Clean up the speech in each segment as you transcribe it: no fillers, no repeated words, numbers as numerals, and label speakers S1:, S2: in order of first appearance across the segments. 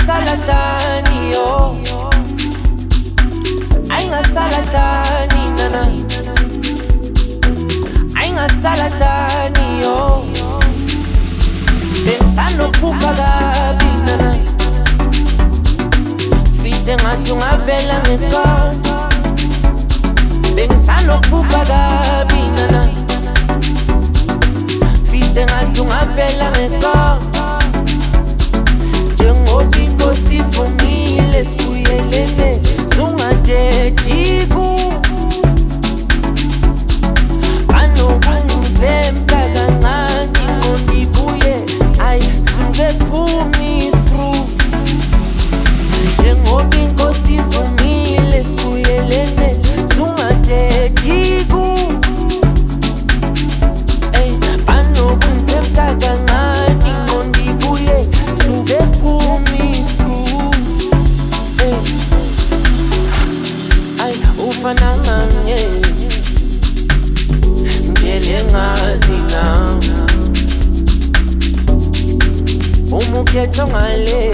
S1: ngasala hlani yo, ay ngasala hlani nana, ay ngasala hlani yo, bengisanophuka kabi nana, fise ngathi ungavela ngekhanda, bengisanophuka kabi nana, fise ngathi ungavela ngekhanda. Njengoba inkosi ivumile sibuyelene, sungajejiku banokungithemba kancane ingqondo ibuye ayi suke phumi screw. Njengoba inkosi ivumile sibuyelene, sungajejiku banokungithemba kancane ingqondo ibuye suke phumi screw. Ay ufana nganye njele ngazi na umukhetho ngale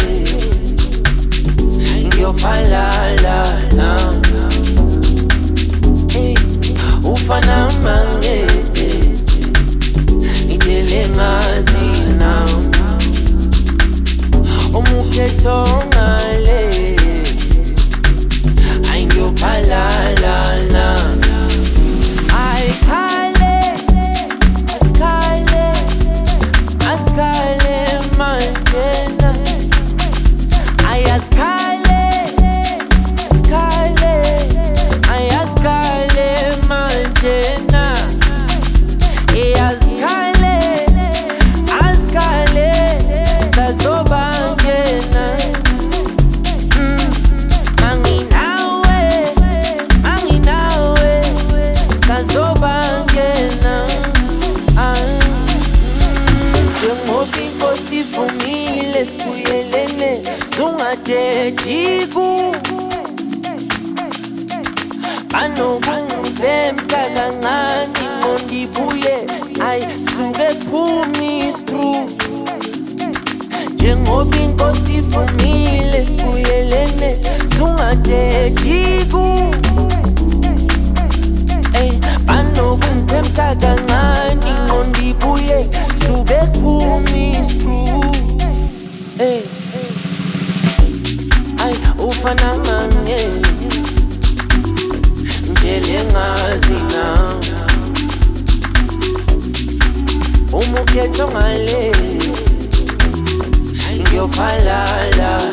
S1: ngiyophalala na ufana mangete njele ngazi na umukhetho ngale ayingiyophalala na Askale mangena, ay askale mangena, askale sazobangena. Manginawe sazobangena. Njengoba inkosi ivumile sibuyelene, sungajejiku banokungithemba kancane ingqondo ibuye ayi suke phumi screw. Njengoba inkosi ivumile sibuyelene, sungajejiku banokungithemba kancane ingqondo ibuye suke phumi screw. Ay ufana nganye njele ngazi na umukhetho ngale ngiyophalala